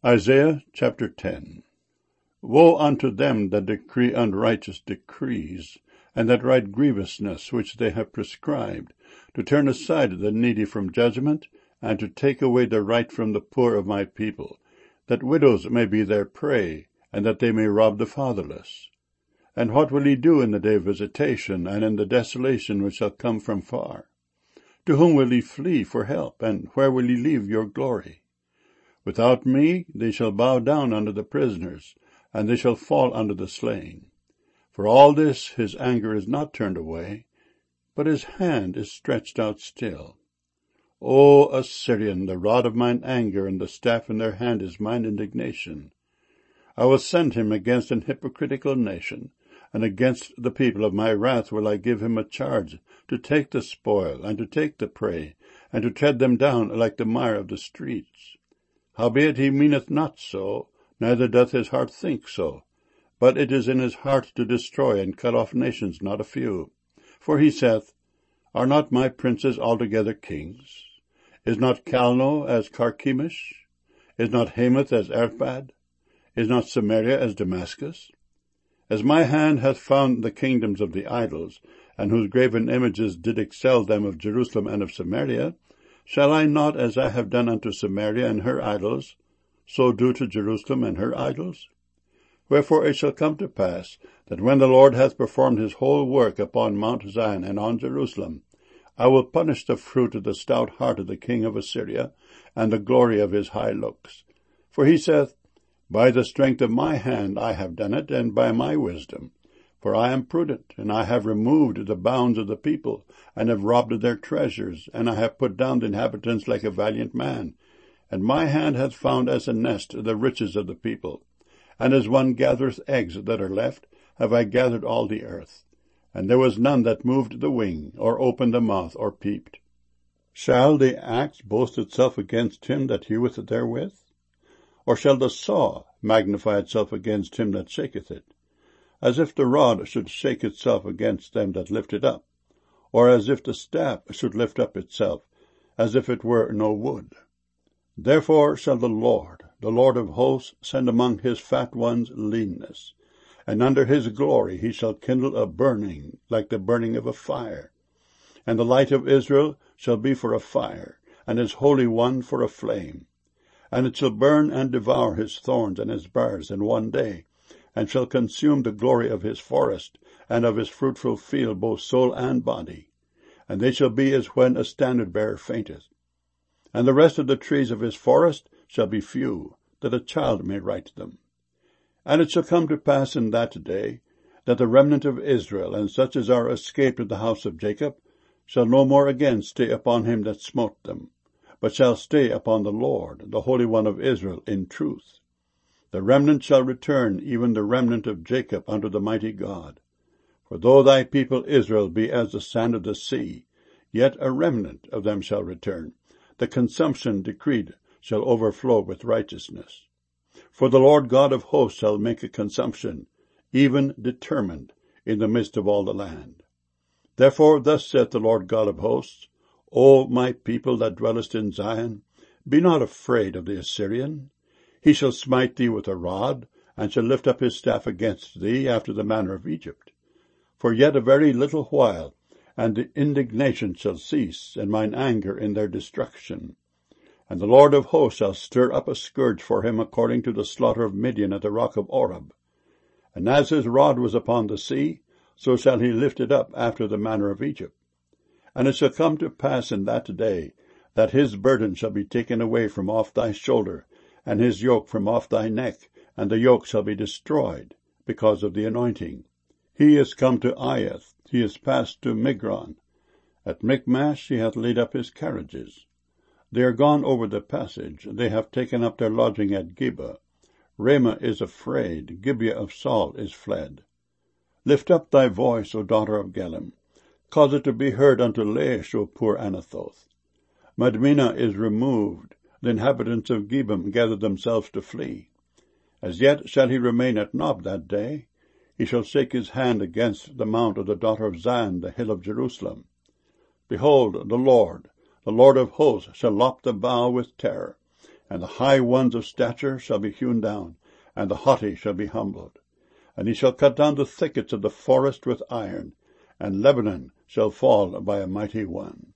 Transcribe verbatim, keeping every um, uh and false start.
Isaiah chapter ten. Woe unto them that decree unrighteous decrees, and that write grievousness which they have prescribed, to turn aside the needy from judgment, and to take away the right from the poor of my people, that widows may be their prey, and that they may rob the fatherless. And what will ye do in the day of visitation, and in the desolation which shall come from far? To whom will ye flee for help, and where will ye leave your glory? Without me they shall bow down under the prisoners, and they shall fall under the slain. For all this his anger is not turned away, but his hand is stretched out still. O Assyrian, the rod of mine anger, and the staff in their hand is mine indignation. I will send him against an hypocritical nation, and against the people of my wrath will I give him a charge, to take the spoil, and to take the prey, and to tread them down like the mire of the streets. Howbeit he meaneth not so, neither doth his heart think so. But it is in his heart to destroy and cut off nations, not a few. For he saith, Are not my princes altogether kings? Is not Calno as Carchemish? Is not Hamath as Arpad? Is not Samaria as Damascus? As my hand hath found the kingdoms of the idols, and whose graven images did excel them of Jerusalem and of Samaria, shall I not, as I have done unto Samaria and her idols, so do to Jerusalem and her idols? Wherefore it shall come to pass, that when the Lord hath performed his whole work upon Mount Zion and on Jerusalem, I will punish the fruit of the stout heart of the king of Assyria, and the glory of his high looks. For he saith, By the strength of my hand I have done it, and by my wisdom. For I am prudent, and I have removed the bounds of the people, and have robbed of their treasures, and I have put down the inhabitants like a valiant man. And my hand hath found as a nest the riches of the people. And as one gathereth eggs that are left, have I gathered all the earth. And there was none that moved the wing, or opened the mouth, or peeped. Shall the axe boast itself against him that heweth therewith? Or shall the saw magnify itself against him that shaketh it? As if the rod should shake itself against them that lift it up, or as if the staff should lift up itself, as if it were no wood. Therefore shall the Lord, the Lord of hosts, send among his fat ones leanness, and under his glory he shall kindle a burning like the burning of a fire. And the light of Israel shall be for a fire, and his Holy One for a flame. And it shall burn and devour his thorns and his bars in one day, and shall consume the glory of his forest, and of his fruitful field, both soul and body. And they shall be as when a standard-bearer fainteth. And the rest of the trees of his forest shall be few, that a child may write them. And it shall come to pass in that day, that the remnant of Israel, and such as are escaped of the house of Jacob, shall no more again stay upon him that smote them, but shall stay upon the Lord, the Holy One of Israel, in truth. The remnant shall return, even the remnant of Jacob, unto the mighty God. For though thy people Israel be as the sand of the sea, yet a remnant of them shall return. The consumption decreed shall overflow with righteousness. For the Lord God of hosts shall make a consumption, even determined, in the midst of all the land. Therefore thus saith the Lord God of hosts, O my people that dwellest in Zion, be not afraid of the Assyrian. He shall smite thee with a rod, and shall lift up his staff against thee after the manner of Egypt. For yet a very little while, and the indignation shall cease, and mine anger in their destruction. And the Lord of hosts shall stir up a scourge for him according to the slaughter of Midian at the rock of Oreb. And as his rod was upon the sea, so shall he lift it up after the manner of Egypt. And it shall come to pass in that day, that his burden shall be taken away from off thy shoulder, and his yoke from off thy neck, and the yoke shall be destroyed, because of the anointing. He is come to Aiath, he is passed to Migron. At Michmash he hath laid up his carriages. They are gone over the passage, they have taken up their lodging at Geba. Ramah is afraid, Gibeah of Saul is fled. Lift up thy voice, O daughter of Gallim. Cause it to be heard unto Laish, O poor Anathoth. Madmenah is removed, the inhabitants of Gebim gather themselves to flee. As yet shall he remain at Nob that day. He shall shake his hand against the mount of the daughter of Zion, the hill of Jerusalem. Behold, the Lord, the Lord of hosts, shall lop the bough with terror, and the high ones of stature shall be hewn down, and the haughty shall be humbled. And he shall cut down the thickets of the forest with iron, and Lebanon shall fall by a mighty one.